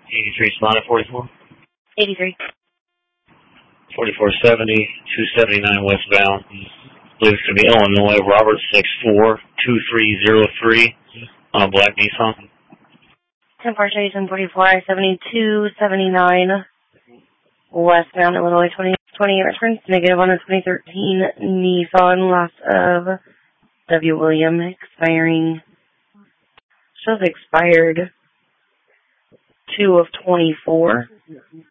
83 Sonata 44. 83. 4470, 279 westbound. I believe it's going to be Illinois, Robert 642303 on a black Nissan. 10 Jason 44, 72, 79 westbound, Illinois 2028 returns negative on the 2013 Nissan, loss of W. William, expiring, shows expired 2 of 24.